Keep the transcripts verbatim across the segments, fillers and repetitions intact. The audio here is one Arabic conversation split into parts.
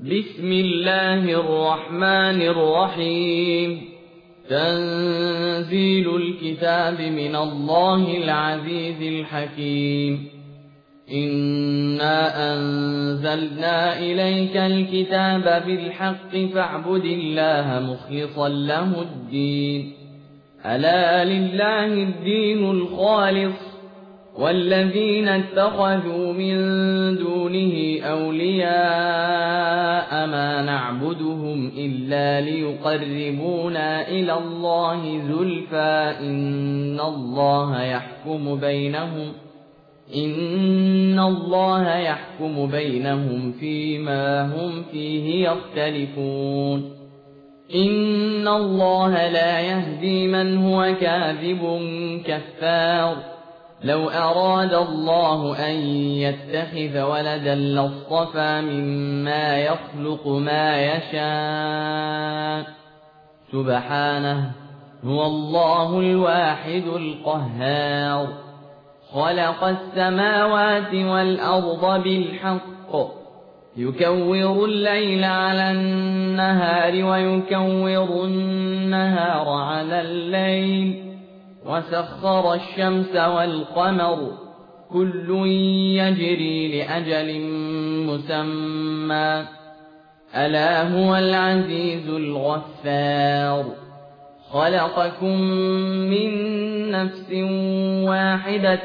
بسم الله الرحمن الرحيم تنزيل الكتاب من الله العزيز الحكيم إنا أنزلنا إليك الكتاب بالحق فاعبد الله مخلصا له الدين ألا لله الدين الخالص والذين اتخذوا من دونه أولياء ما نعبدهم إلا ليقربونا إلى الله زلفى إن الله يحكم بينهم إن الله يحكم بينهم فيما هم فيه يختلفون إن الله لا يهدي من هو كاذب كفار لو أراد الله أن يتخذ ولدا لاصطفى مما يخلق ما يشاء سبحانه هو الله الواحد القهار خلق السماوات والأرض بالحق يكور الليل على النهار ويكور النهار على الليل وسخر الشمس والقمر كل يجري لأجل مسمى ألا هو العزيز الغفار خلقكم من نفس واحدة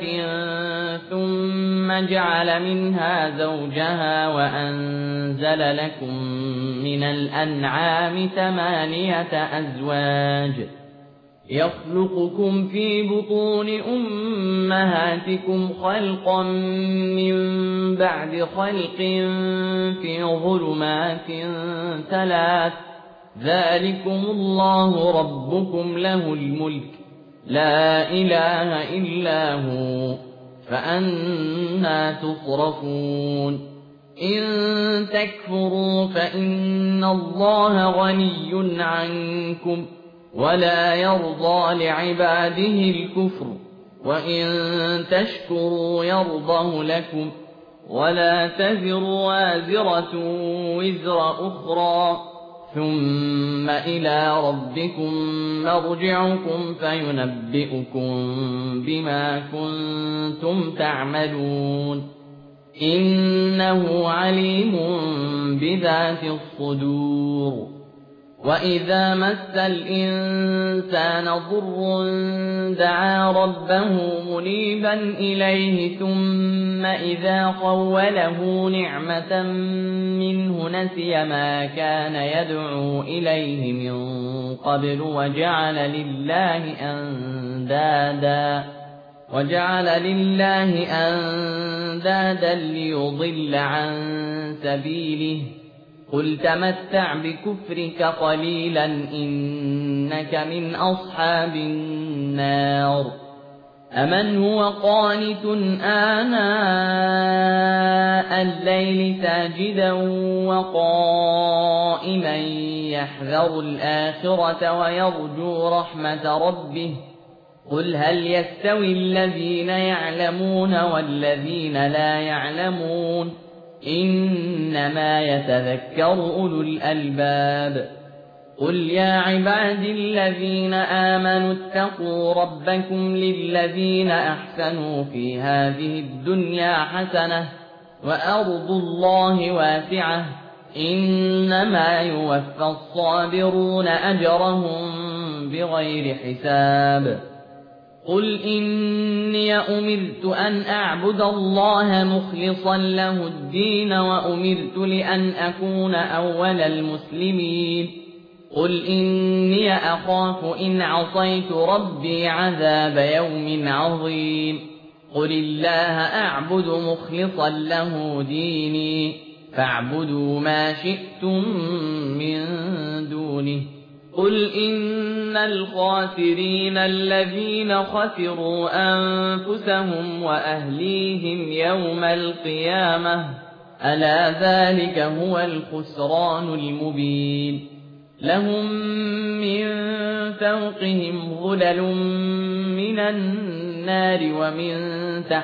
ثم جعل منها زوجها وأنزل لكم من الأنعام ثمانية أزواج يخلقكم في بطون أمهاتكم خلقا من بعد خلق في ظلمات ثلاث ذلكم الله ربكم له الملك لا إله إلا هو فأنى تصرفون إن تكفروا فإن الله غني عنكم ولا يرضى لعباده الكفر وإن تشكروا يرضه لكم ولا تزر وازرة وزر أخرى ثم إلى ربكم مرجعكم فينبئكم بما كنتم تعملون إنه عليم بذات الصدور وإذا مس الإنسان ضر دعا ربه منيبا إليه ثم إذا خوله نعمة منه نسي ما كان يدعو إليه من قبل وجعل لله أندادا وجعل لله أندادا ليضل عن سبيله قل تمتع بكفرك قليلا إنك من أصحاب النار أمن هو قانت آناء الليل ساجدا وقائما يحذر الآخرة ويرجو رحمة ربه قل هل يستوي الذين يعلمون والذين لا يعلمون إنما يتذكر أولو الألباب قل يا عبادي الذين آمنوا اتقوا ربكم للذين أحسنوا في هذه الدنيا حسنة وأرض الله واسعة إنما يوفى الصابرون أجرهم بغير حساب قل إني أمرت أن أعبد الله مخلصا له الدين وأمرت لأن أكون أول المسلمين قل إني أخاف إن عصيت ربي عذاب يوم عظيم قل الله أعبد مخلصا له ديني فاعبدوا ما شئتم من دونه قل إن الخاسرين الذين خسروا أنفسهم وأهليهم يوم القيامة ألا ذلك هو الخسران المبين لهم من فوقهم ظلل من النار ومن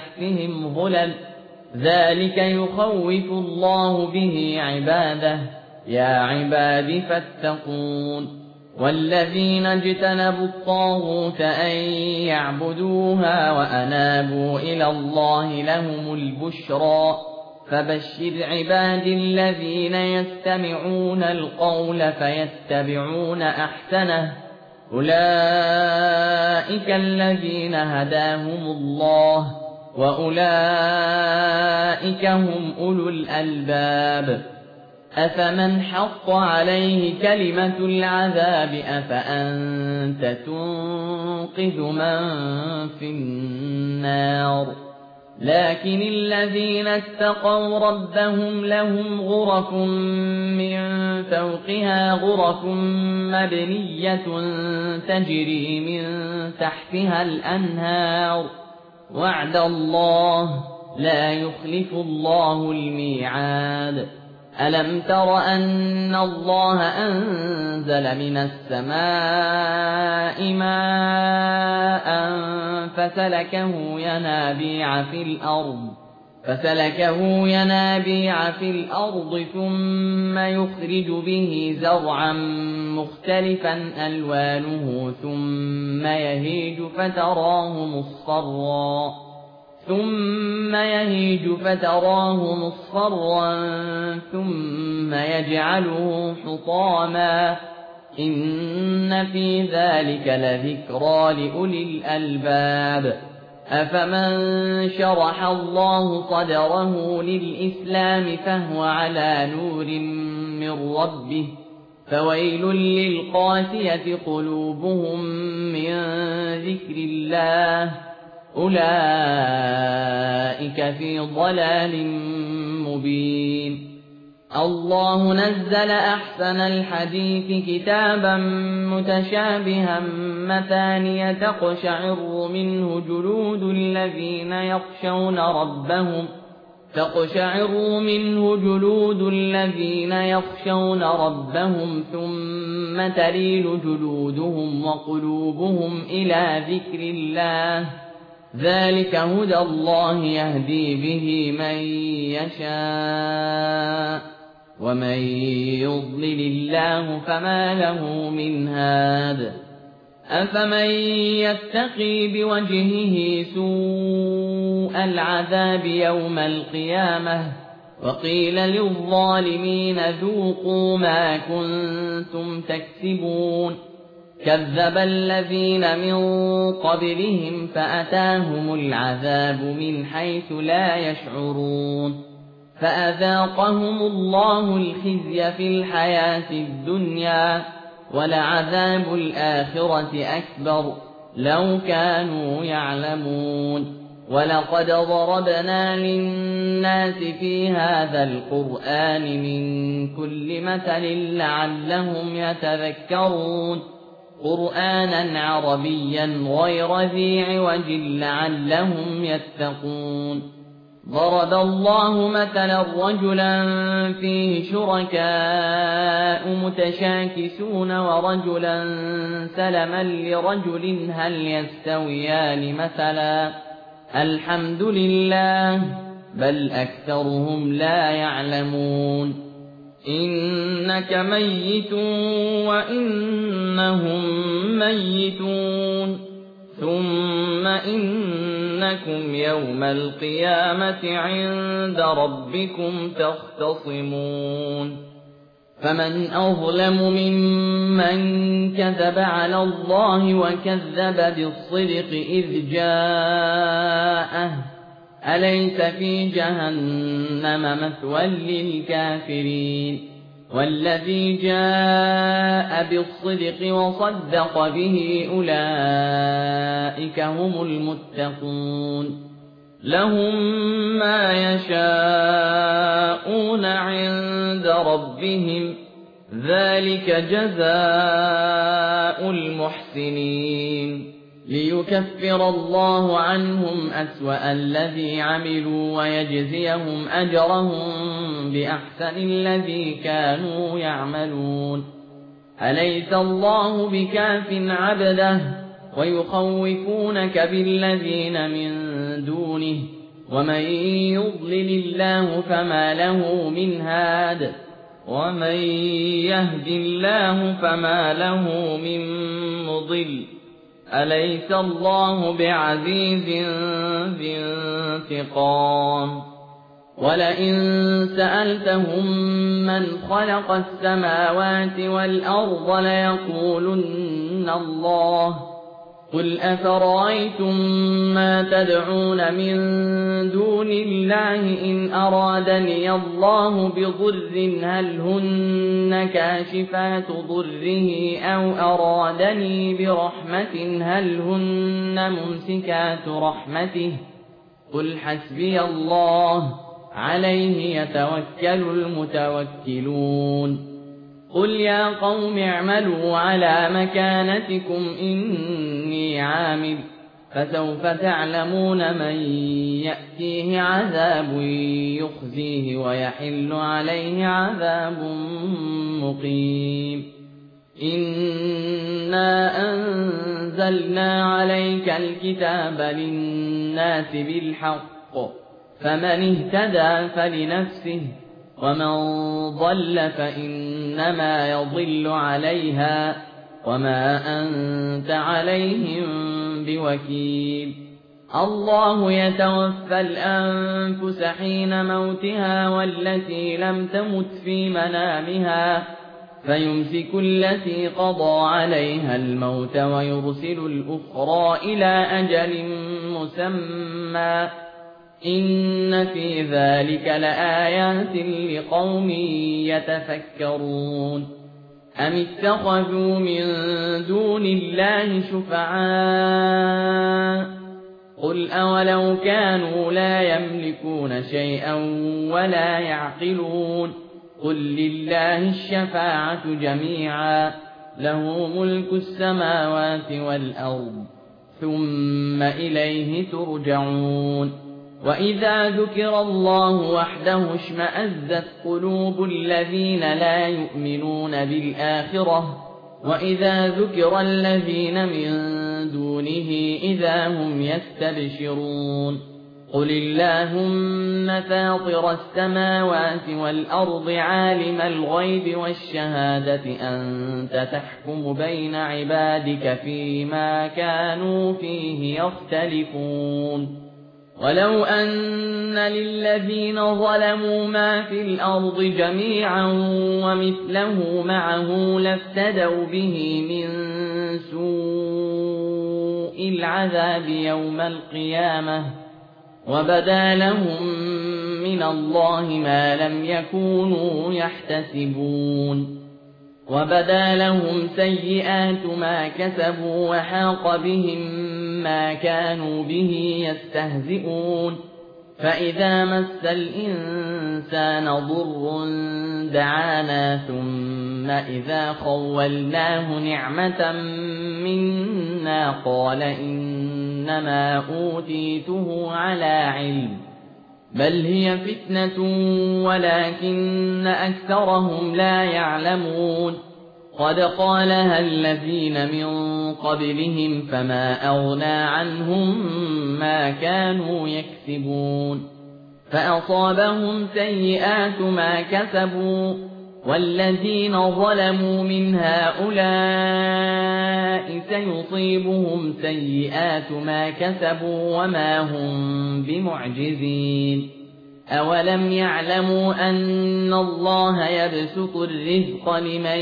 تحتهم ظلل ذلك يخوف الله به عباده يا عباد فاتقون والذين اجتنبوا الطاغوت أن يعبدوها وأنابوا إلى الله لهم البشرى فبشر عباد الذين يستمعون القول فيتبعون أحسنه أولئك الذين هداهم الله وأولئك هم أولو الألباب أفمن حق عليه كلمة العذاب أفأنت تنقذ من في النار لكن الذين اتقوا ربهم لهم غرف من فوقها غرف مبنية تجري من تحتها الأنهار وعد الله لا يخلف الله الميعاد ألم تر أن الله أنزل من السماء ماء فسلكه ينابيع في الأرض فسلكه ينابيع في الأرض ثم يخرج به زرعا مختلفا ألوانه ثم يهيج فتراه مصفرا ثم يهيج فتراه مصفرا ثم يجعله حطاما إن في ذلك لذكرى لأولي الألباب أفمن شرح الله صدره للإسلام فهو على نور من ربه فويل للقاسية قلوبهم من ذكر الله أولئك في ضلال مبين الله نزل أحسن الحديث كتابا متشابها مثانية تقشعر منه جلود الذين يخشون ربهم تقشعر منه جلود الذين يخشون ربهم ثم تلين جلودهم وقلوبهم إلى ذكر الله ذلك هدى الله يهدي به من يشاء ومن يضلل الله فما له من هاد أفمن يتقي بوجهه سوء العذاب يوم القيامة وقيل للظالمين ذوقوا ما كنتم تكسبون كذب الذين من قبلهم فأتاهم العذاب من حيث لا يشعرون فأذاقهم الله الخزي في الحياة الدنيا ولعذاب الآخرة أكبر لو كانوا يعلمون ولقد ضربنا للناس في هذا القرآن من كل مثل لعلهم يتذكرون قرآنا عربيا غير ذي عوج لعلهم يتقون ضرب الله مثلا رجلا فيه شركاء متشاكسون ورجلا سلما لرجل هل يستويان مثلا الحمد لله بل أكثرهم لا يعلمون إنك ميت وإنهم ميتون ثم إنكم يوم القيامة عند ربكم تختصمون فمن أظلم ممن كذب على الله وكذب بالصدق إذ جاءه أليس في جهنم مثوى للكافرين والذي جاء بالصدق وصدق به أولئك هم المتقون لهم ما يشاءون عند ربهم ذلك جزاء المحسنين ليكفر الله عنهم أسوأ الذي عملوا ويجزيهم أجرهم بأحسن الذي كانوا يعملون أليس الله بكاف عبده ويخوفونك بالذين من دونه ومن يضلل الله فما له من هاد ومن يهد الله فما له من مضل أليس الله بعزيز ذي انتقام ولئن سألتهم من خلق السماوات والأرض ليقولن الله قل أفرأيتم ما تدعون من دون الله إن أرادني الله بضر هل هن كاشفات ضره أو أرادني برحمة هل هن ممسكات رحمته قل حسبي الله عليه يتوكل المتوكلون قل يا قوم اعملوا على مكانتكم إني عامل فسوف تعلمون من يأتيه عذاب يخزيه ويحل عليه عذاب مقيم إنا أنزلنا عليك الكتاب للناس بالحق فمن اهتدى فلنفسه ومن ضل فإنما يضل عليها وما أنت عليهم بوكيل الله يتوفى الأنفس حين موتها والتي لم تمت في منامها فيمسك التي قضى عليها الموت ويرسل الأخرى إلى أجل مسمى إن في ذلك لآيات لقوم يتفكرون أم اتخذوا من دون الله شفعاء قل أولو كانوا لا يملكون شيئا ولا يعقلون قل لله الشفاعة جميعا له ملك السماوات والأرض ثم إليه ترجعون وإذا ذكر الله وحده اشمأزت قلوب الذين لا يؤمنون بالآخرة وإذا ذكر الذين من دونه إذا هم يستبشرون قل اللهم فاطر السماوات والأرض عالم الغيب والشهادة أنت تحكم بين عبادك فيما كانوا فيه يختلفون ولو أن للذين ظلموا ما في الأرض جميعا ومثله معه لافتدوا به من سوء العذاب يوم القيامة وبدا لهم من الله ما لم يكونوا يحتسبون وبدا لهم سيئات ما كسبوا وحاق بهم ما كانوا به يستهزئون فإذا مس الإنسان ضر دعانا ثم إذا خولناه نعمة منا قال إنما أوتيته على علم بل هي فتنة ولكن أكثرهم لا يعلمون قد قالها الذين من قبلهم فما أغنى عنهم ما كانوا يكسبون فأصابهم سيئات ما كسبوا والذين ظلموا من هؤلاء سيصيبهم سيئات ما كسبوا وما هم بمعجزين أولم يعلموا أن الله يبسط الرزق لمن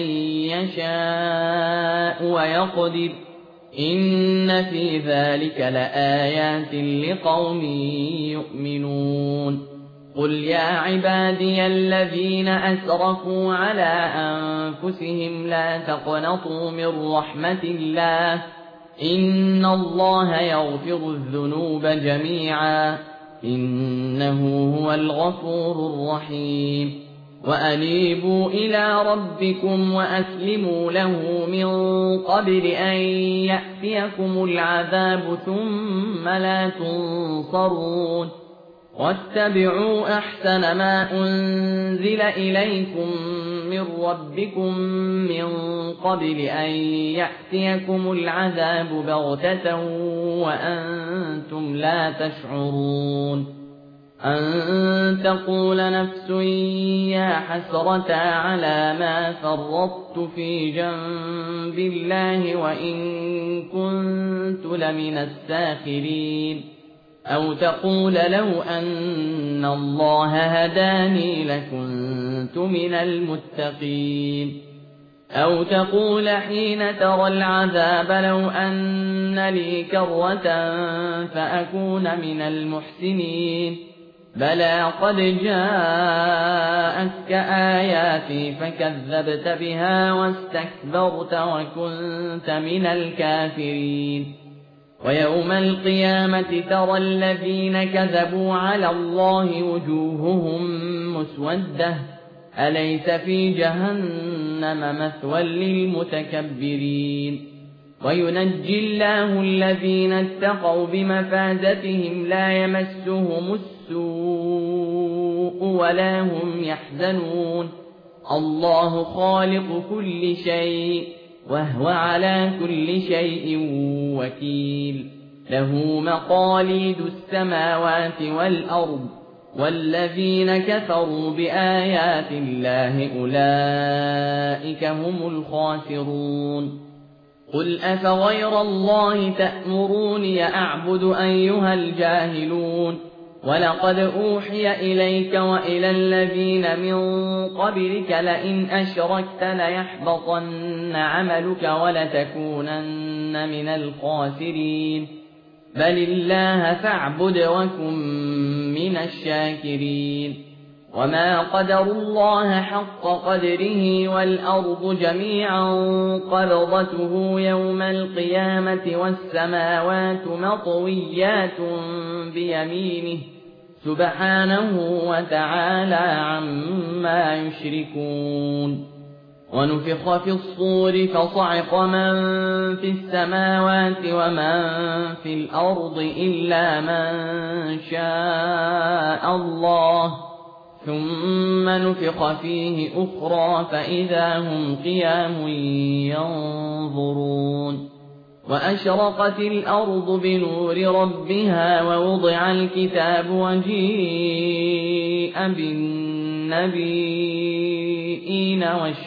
يشاء ويقدر إن في ذلك لآيات لقوم يؤمنون قل يا عبادي الذين أسرفوا على أنفسهم لا تقنطوا من رحمة الله إن الله يغفر الذنوب جميعا إنه هو الغفور الرحيم وأنيبوا إلى ربكم وأسلموا له من قبل أن يأتيكم العذاب ثم لا تنصرون واتبعوا أحسن ما أنزل إليكم من ربكم من قبل أن يأتيكم العذاب بغتة وأنتم لا تشعرون أن تقول نفس يا حسرة على ما فرطت في جنب الله وإن كنت لمن الساخرين أو تقول لو أن الله هداني لكنت من المتقين أو تقول حين ترى العذاب لو أن لي كرة فأكون من المحسنين بلى قد جاءتك آياتي فكذبت بها واستكبرت وكنت من الكافرين ويوم القيامة ترى الذين كذبوا على الله وجوههم مسودة أليس في جهنم مثوى للمتكبرين وينجي الله الذين اتقوا بمفازتهم لا يمسهم السوء ولا هم يحزنون الله خالق كل شيء وهو على كل شيء وكيل له مقاليد السماوات والأرض والذين كفروا بآيات الله أولئك هم الخاسرون قل أفغير الله تأمروني أعبد أيها الجاهلون ولقد أوحي إليك وإلى الذين من قبلك لئن أشركت ليحبطن عملك ولتكونن من الخاسرين بل الله فاعبد وكن من الشاكرين وما قدروا الله حق قدره والأرض جميعا قبضته يوم القيامة والسماوات مطويات بيمينه سبحانه وتعالى عما يشركون ونفخ في الصور فصعق من في السماوات ومن في الأرض إلا من شاء الله ثم نفخ فيه أخرى فإذا هم قيام ينظرون وأشرقت الأرض بنور ربها ووضع الكتاب وجيء بالنبيين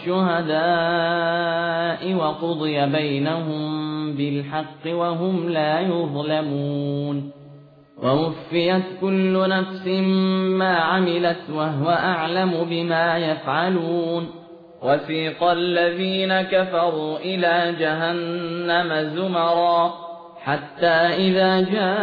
والشهداء وقضي بينهم بالحق وهم لا يظلمون ووفيت كل نفس ما عملت وهو أعلم بما يفعلون وسيق الذين كفروا إلى جهنم زمرا حتى إذا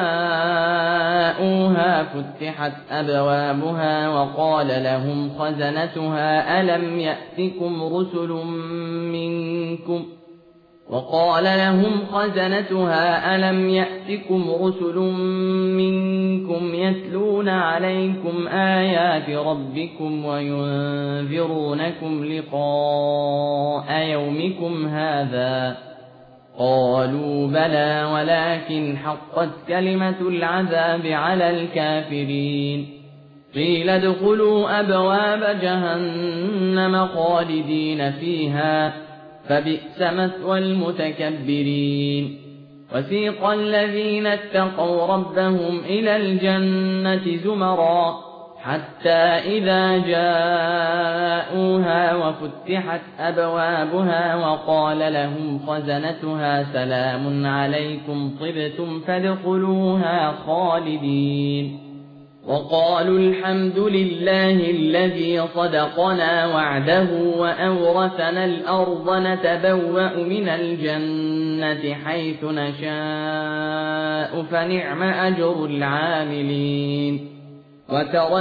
جاءوها فتحت أبوابها وقال لهم خزنتها ألم يأتكم رسل منكم وقال لهم خزنتها ألم يأتكم رسل منكم يتلون عليكم آيات ربكم وينذرونكم لقاء يومكم هذا قالوا بلى ولكن حقت كلمة العذاب على الكافرين قيل ادخلوا أبواب جهنم خالدين فيها فبئس مثوى المتكبرين وسيق الذين اتقوا ربهم إلى الجنة زمرا حتى إذا جاءوها وفتحت أبوابها وقال لهم خزنتها سلام عليكم طبتم فادخلوها خالدين وقالوا الحمد لله الذي صدقنا وعده وأورثنا الأرض نتبوأ من الجنة حيث نشاء فنعم أجر العاملين وترى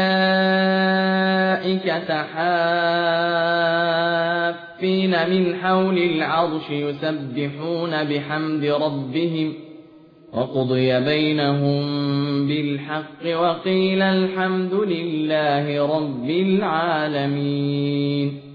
الملائكة حافين من حول العرش يسبحون بحمد ربهم وقضي بينهم بالحق وقيل الحمد لله رب العالمين